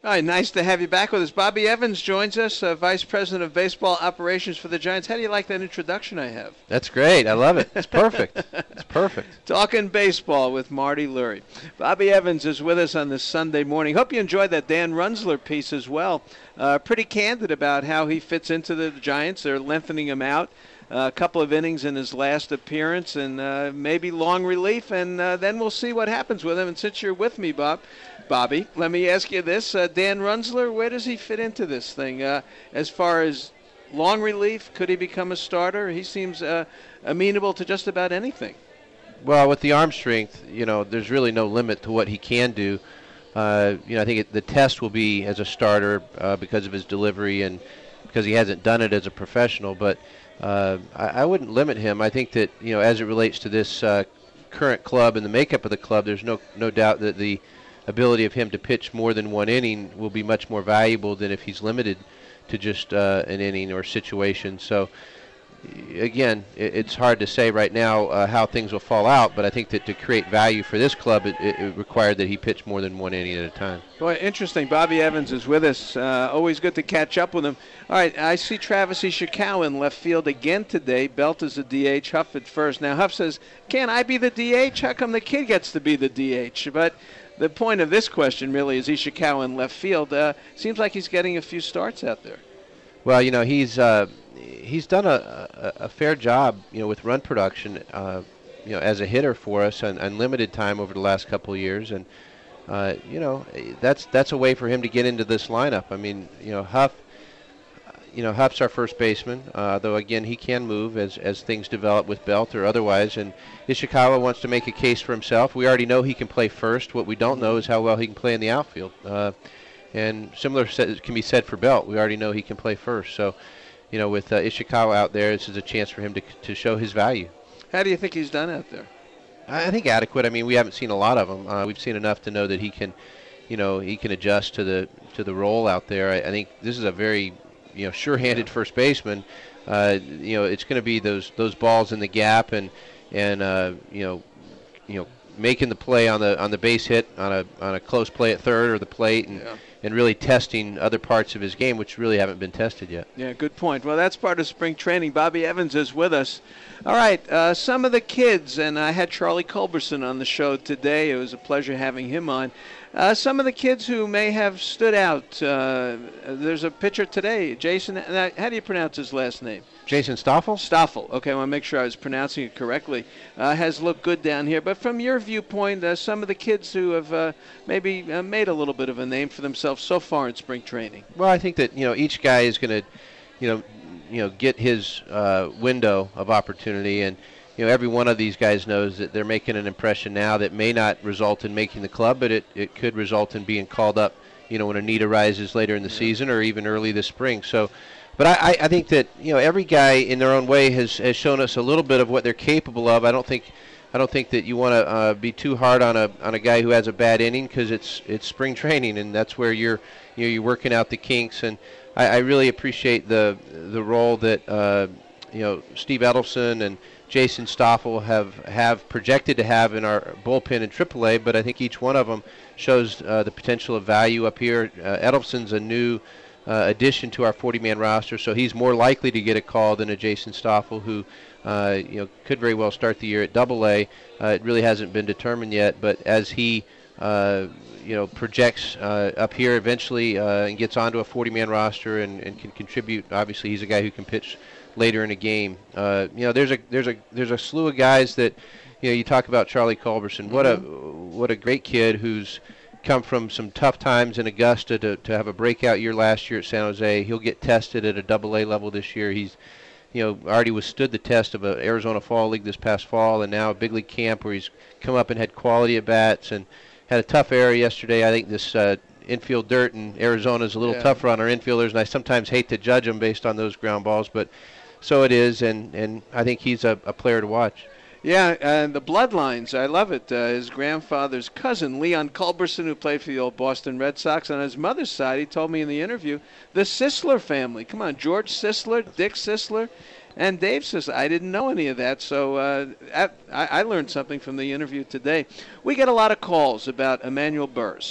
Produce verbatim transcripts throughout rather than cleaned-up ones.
All right, nice to have you back with us. Bobby Evans joins us, uh, Vice President of Baseball Operations for the Giants. How do you like that introduction I have? That's great. I love it. It's perfect. It's perfect. Talking baseball with Marty Lurie. Bobby Evans is with us on this Sunday morning. Hope you enjoyed that Dan Runzler piece as well. Uh, pretty candid about how he fits into the Giants. They're lengthening him out. Uh, a couple of innings in his last appearance and uh, maybe long relief, and uh, then we'll see what happens with him. And since you're with me, Bob, Bobby, let me ask you this. Uh, Dan Runzler, where does he fit into this thing? Uh, as far as long relief, could he become a starter? He seems uh, amenable to just about anything. Well, with the arm strength, you know, there's really no limit to what he can do. Uh, you know, I think it, the test will be as a starter uh, because of his delivery and because he hasn't done it as a professional, but Uh, I, I wouldn't limit him. I think that, you know, as it relates to this uh, current club and the makeup of the club, there's no no doubt that the ability of him to pitch more than one inning will be much more valuable than if he's limited to just uh, an inning or situation. So, again, it, it's hard to say right now uh, how things will fall out, but I think that to create value for this club, it, it, it required that he pitch more than one inning at a time. Boy, interesting. Bobby Evans is with us. Uh, always good to catch up with him. All right, I see Travis Ishikawa in left field again today. Belt is the D H, Huff at first. Now, Huff says, can I be the D H? How come the kid gets to be the D H? But the point of this question really is Ishikawa in left field. Uh, seems like he's getting a few starts out there. Well, you know, he's uh, he's done a, a, a fair job, you know, with run production, uh, you know, as a hitter for us on, on limited time over the last couple of years. And, uh, you know, that's that's a way for him to get into this lineup. I mean, you know, Huff, you know, Huff's our first baseman, uh, though, again, he can move as, as things develop with Belt or otherwise. And Ishikawa wants to make a case for himself. We already know he can play first. What we don't know is how well he can play in the outfield. Uh, and similar can be said for Belt. We already know he can play first. So, you know, with uh, Ishikawa out there, this is a chance for him to to show his value. How do you think he's done out there? I think adequate. I mean, we haven't seen a lot of him. Uh, we've seen enough to know that he can, you know, he can adjust to the to the role out there. I, I think this is a very, you know, sure-handed first baseman. Uh, you know, it's going to be those those balls in the gap and and uh, you know, you know, making the play on the on the base hit on a on a close play at third or the plate and. Yeah. And really testing other parts of his game, which really haven't been tested yet. Yeah, good point. Well, that's part of spring training. Bobby Evans is with us. All right, uh, some of the kids, and I had Charlie Culberson on the show today. It was a pleasure having him on. Uh, some of the kids who may have stood out. Uh, there's a pitcher today, Jason. How do you pronounce his last name? Jason Stoffel? Stoffel. Okay, I want to make sure I was pronouncing it correctly. Uh, has looked good down here. But from your viewpoint, uh, some of the kids who have uh, maybe uh, made a little bit of a name for themselves so far in spring training. Well, I think that, you know, each guy is going to, you know, you know, get his uh, window of opportunity, and you know, every one of these guys knows that they're making an impression now that may not result in making the club, but it, it could result in being called up, you know, when a need arises later in the yeah. season or even early this spring. So, but I, I think that, you know, every guy in their own way has, has shown us a little bit of what they're capable of. I don't think I don't think that you want to uh, be too hard on a on a guy who has a bad inning, because it's it's spring training, and that's where you're you know you're working out the kinks. And I, I really appreciate the the role that uh, you know Steve Edelson and Jason Stoffel have have projected to have in our bullpen in triple A, but I think each one of them shows uh, the potential of value up here. Uh, Edelson's a new uh, addition to our forty-man roster, so he's more likely to get a call than a Jason Stoffel, who uh, you know could very well start the year at double A. Uh, it really hasn't been determined yet, but as he uh, you know projects uh, up here eventually uh, and gets onto a forty-man roster and, and can contribute, obviously he's a guy who can pitch later in a game. Uh, you know, there's a there's a there's a slew of guys that, you know, you talk about Charlie Culberson. What a what a great kid who's come from some tough times in Augusta to to have a breakout year last year at San Jose. He'll get tested at a double A level this year. He's, you know, already withstood the test of an Arizona Fall League this past fall, and now a big league camp where he's come up and had quality at bats and had a tough error yesterday. I think this uh, infield dirt in Arizona is a little yeah. tougher on our infielders, and I sometimes hate to judge them based on those ground balls, but so it is, and, and I think he's a, a player to watch. Yeah, and the bloodlines, I love it. Uh, his grandfather's cousin, Leon Culberson, who played for the old Boston Red Sox. On his mother's side, he told me in the interview, the Sisler family. Come on, George Sisler, Dick Sisler, and Dave Sisler. I didn't know any of that, so uh, I, I learned something from the interview today. We get a lot of calls about Emmanuel Burrs.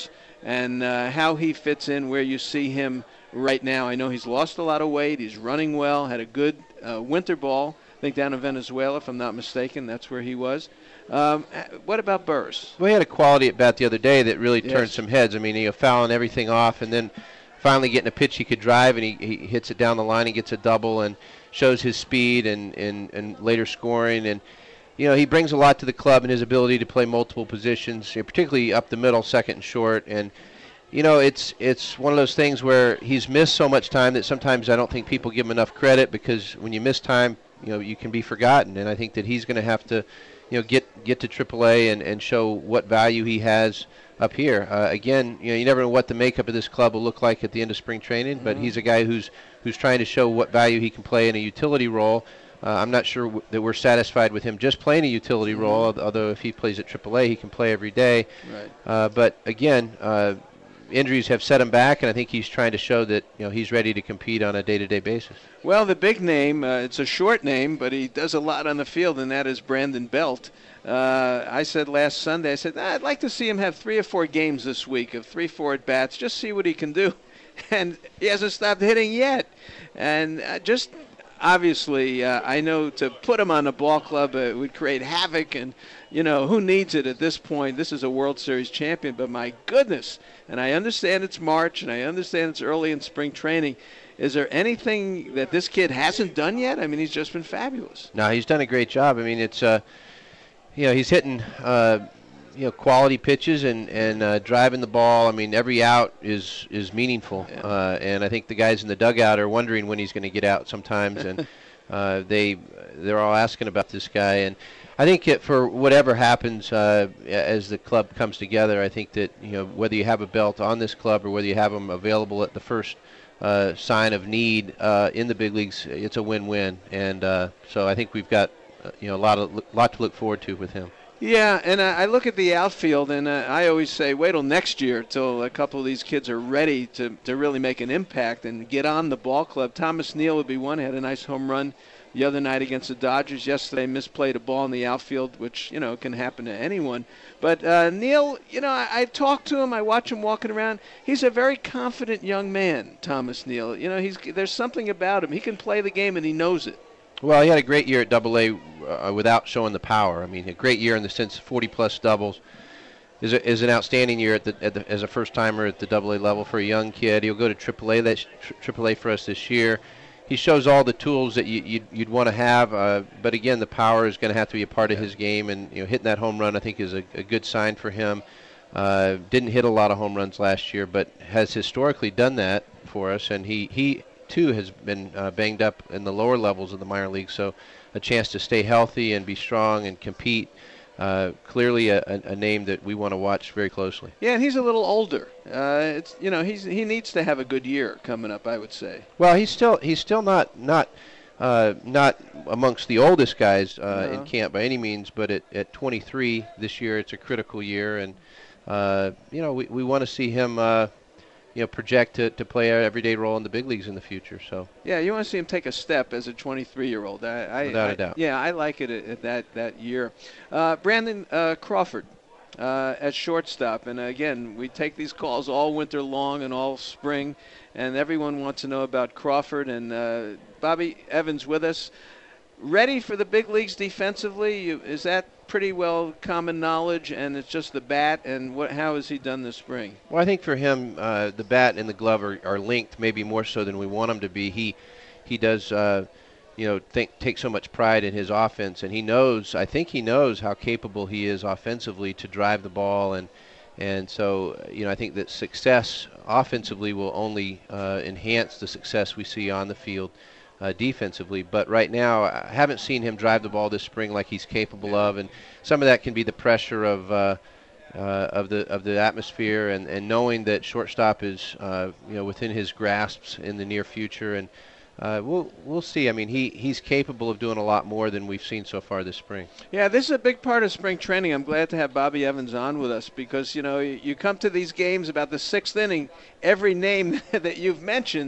and uh, how he fits in where you see him right now. I know he's lost a lot of weight. He's running well, had a good uh, winter ball, I think down in Venezuela, if I'm not mistaken. That's where he was. Um, what about Burris? Well, he had a quality at bat the other day that really Yes. turned some heads. I mean, he was fouling everything off, and then finally getting a pitch he could drive, and he, he hits it down the line and gets a double and shows his speed and, and, and later scoring. And, you know, he brings a lot to the club in his ability to play multiple positions, you know, particularly up the middle, second and short. And, you know, it's it's one of those things where he's missed so much time that sometimes I don't think people give him enough credit, because when you miss time, you know, you can be forgotten. And I think that he's going to have to, you know, get get to triple A and, and show what value he has up here. Uh, again, you know, you never know what the makeup of this club will look like at the end of spring training, but Mm-hmm. he's a guy who's who's trying to show what value he can play in a utility role. Uh, I'm not sure w- that we're satisfied with him just playing a utility Mm-hmm. role, al- although if he plays at triple A, he can play every day. Right. Uh, but again, uh, injuries have set him back, and I think he's trying to show that, you know, he's ready to compete on a day-to-day basis. Well, the big name, uh, it's a short name, but he does a lot on the field, and that is Brandon Belt. Uh, I said last Sunday, I said, I'd like to see him have three or four games this week of three, four at-bats, just see what he can do. And he hasn't stopped hitting yet. And uh, just obviously, uh, I know to put him on a ball club uh, would create havoc, and, you know, who needs it at this point? This is a World Series champion, but my goodness. And I understand it's March, and I understand it's early in spring training. Is there anything that this kid hasn't done yet? I mean, he's just been fabulous. No, he's done a great job. I mean, it's, uh, you know, he's hitting, uh, you know, quality pitches and, and uh, driving the ball. I mean, every out is, is meaningful. Yeah. Uh, and I think the guys in the dugout are wondering when he's going to get out sometimes. And uh, they, they're all asking about this guy. And I think it, for whatever happens uh, as the club comes together, I think that, you know, whether you have a Belt on this club or whether you have him available at the first uh, sign of need uh, in the big leagues, it's a win-win. And uh, so I think we've got, uh, you know, a lot of lot to look forward to with him. Yeah, and uh, I look at the outfield, and uh, I always say, wait till next year till a couple of these kids are ready to, to really make an impact and get on the ball club. Thomas Neal would be one, had a nice home run the other night against the Dodgers. Yesterday, misplayed a ball in the outfield, which, you know, can happen to anyone. But uh, Neal, you know, I, I talk to him. I watch him walking around. He's a very confident young man, Thomas Neal. You know, he's there's something about him. He can play the game, and he knows it. Well, he had a great year at Double A uh, without showing the power. I mean, a great year in the sense of forty-plus doubles. Is a, is an outstanding year at the, at the as a first-timer at the Double A level for a young kid. He'll go to Triple A. That's Triple A for us this year. He shows all the tools that you, you'd, you'd want to have, uh, but again, the power is going to have to be a part of his game. And, you know, hitting that home run, I think, is a, a good sign for him. Uh, didn't hit a lot of home runs last year, but has historically done that for us. And he he. too has been uh, banged up in the lower levels of the minor leagues, so a chance to stay healthy and be strong and compete. Uh, clearly a, a, a name that we want to watch very closely. Yeah, and he's a little older. Uh, it's you know he's he needs to have a good year coming up, I would say. Well, he's still he's still not not uh, not amongst the oldest guys uh, No. in camp by any means, but at, at twenty-three this year, it's a critical year, and uh, you know we we want to see him. Uh, you know, project to, to play an everyday role in the big leagues in the future. So Yeah, you want to see him take a step as a twenty-three-year-old. I, I, Without a I- doubt. Yeah, I like it at, at that that year. Uh, Brandon uh, Crawford uh, at shortstop, and again, we take these calls all winter long and all spring, and everyone wants to know about Crawford. And uh, Bobby Evans with us, ready for the big leagues defensively. You, is that pretty well common knowledge? And it's just the bat, and what? How has he done this spring? Well, I think for him, uh, the bat and the glove are, are linked, maybe more so than we want them to be. He he does, uh, you know, think, take so much pride in his offense, and he knows. I think he knows how capable he is offensively to drive the ball, and and so you know, I think that success offensively will only uh, enhance the success we see on the field. Uh, defensively, but right now I haven't seen him drive the ball this spring like he's capable of, and some of that can be the pressure of uh, uh, of the of the atmosphere, and, and knowing that shortstop is uh, you know within his grasps in the near future, and uh, we'll we'll see. I mean, he he's capable of doing a lot more than we've seen so far this spring. Yeah, this is a big part of spring training. I'm glad to have Bobby Evans on with us because, you know, you, you come to these games about the sixth inning, every name that you've mentioned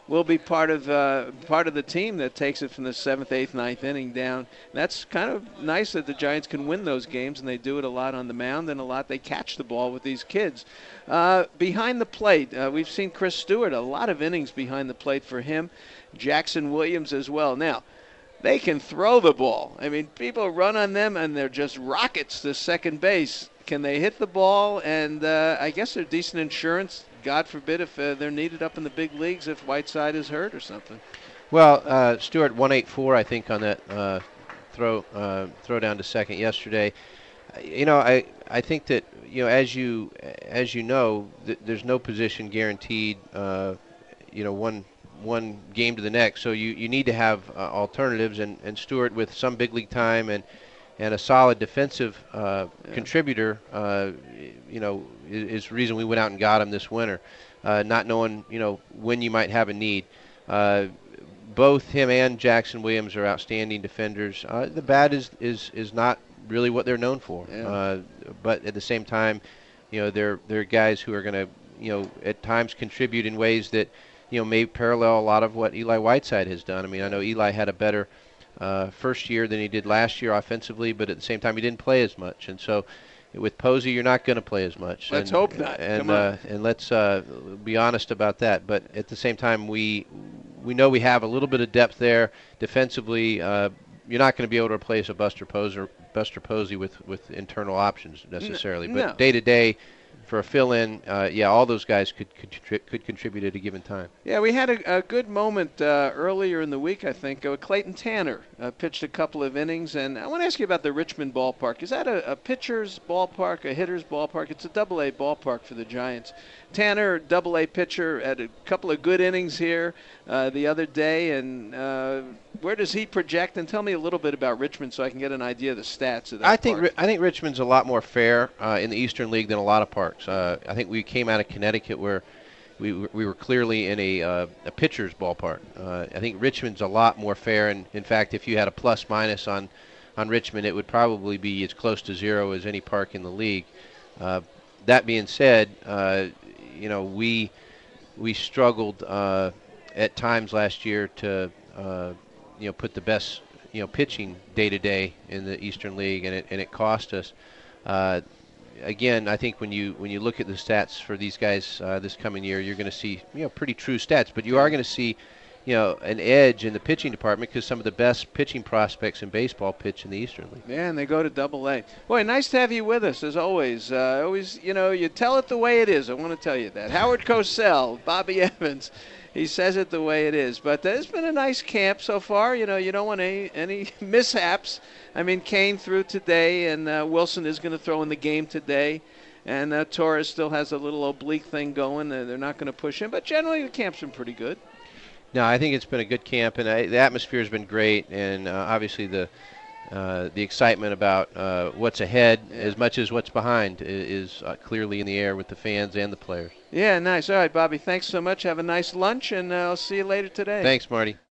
will be part of uh, part of the team that takes it from the seventh, eighth, ninth inning down. That's kind of nice that the Giants can win those games, and they do it a lot on the mound and a lot they catch the ball with these kids. Uh, behind the plate, uh, we've seen Chris Stewart, a lot of innings behind the plate for him. Jackson Williams as well. Now, they can throw the ball. I mean, people run on them, and they're just rockets to second base. Can they hit the ball? And uh, I guess they're decent insurance. God forbid if uh, they're needed up in the big leagues if Whiteside is hurt or something. Well, uh, Stewart one eighty-four, I think, on that uh, throw uh, throw down to second yesterday. You know, I I think that you know as you as you know, th- there's no position guaranteed. Uh, you know, one one game to the next. So you, you need to have uh, alternatives. And, and Stewart, with some big league time and and a solid defensive uh, yeah. contributor, uh, you know, is, is the reason we went out and got him this winter. Uh, not knowing, you know, when you might have a need. Uh, both him and Jackson Williams are outstanding defenders. Uh, the bat is, is, is not really what they're known for. Yeah. Uh, but at the same time, you know, they're they're guys who are going to, you know, at times contribute in ways that, you know, may parallel a lot of what Eli Whiteside has done. I mean, I know Eli had a better uh, first year than he did last year offensively, but at the same time he didn't play as much. And so with Posey, you're not going to play as much. Let's and, hope not. And, Come on. Uh, and let's uh, be honest about that. But at the same time, we we know we have a little bit of depth there defensively. Uh, you're not going to be able to replace a Buster Posey, Buster Posey with, with internal options necessarily. No. But day to day, for a fill-in, uh, yeah, all those guys could could, contri- could contribute at a given time. Yeah, we had a, a good moment uh, earlier in the week, I think. Uh, Clayton Tanner uh, pitched a couple of innings, and I want to ask you about the Richmond ballpark. Is that a, a pitcher's ballpark, a hitter's ballpark? It's a double-A ballpark for the Giants. Tanner, double-A pitcher, had a couple of good innings here uh, the other day, and uh, where does he project? And tell me a little bit about Richmond so I can get an idea of the stats of that I think park. I think Richmond's a lot more fair uh, in the Eastern League than a lot of parks. Uh, I think we came out of Connecticut where we we were clearly in a uh, a pitcher's ballpark. Uh, I think Richmond's a lot more fair, and in fact, if you had a plus minus on on Richmond, it would probably be as close to zero as any park in the league. Uh, that being said, uh, you know we we struggled uh, at times last year to uh, you know put the best you know pitching day to day in the Eastern League, and it and it cost us. Uh, Again, I think when you when you look at the stats for these guys uh, this coming year, you're going to see you know pretty true stats, but you are going to see you know an edge in the pitching department because some of the best pitching prospects in baseball pitch in the Eastern League. Yeah, and they go to Double A. Boy, nice to have you with us as always. Uh, always, you know, you tell it the way it is. I want to tell you that. Howard Cosell, Bobby Evans, he says it the way it is. But uh, it's been a nice camp so far. You know, you don't want any any mishaps. I mean, Kane threw today, and uh, Wilson is going to throw in the game today. And uh, Torres still has a little oblique thing going. Uh, they're not going to push him. But generally, the camp's been pretty good. No, I think it's been a good camp, and I, the atmosphere has been great. And uh, obviously the uh, the excitement about uh, what's ahead, yeah. as much as what's behind, is, is uh, clearly in the air with the fans and the players. Yeah, nice. All right, Bobby, thanks so much. Have a nice lunch, and uh, I'll see you later today. Thanks, Marty.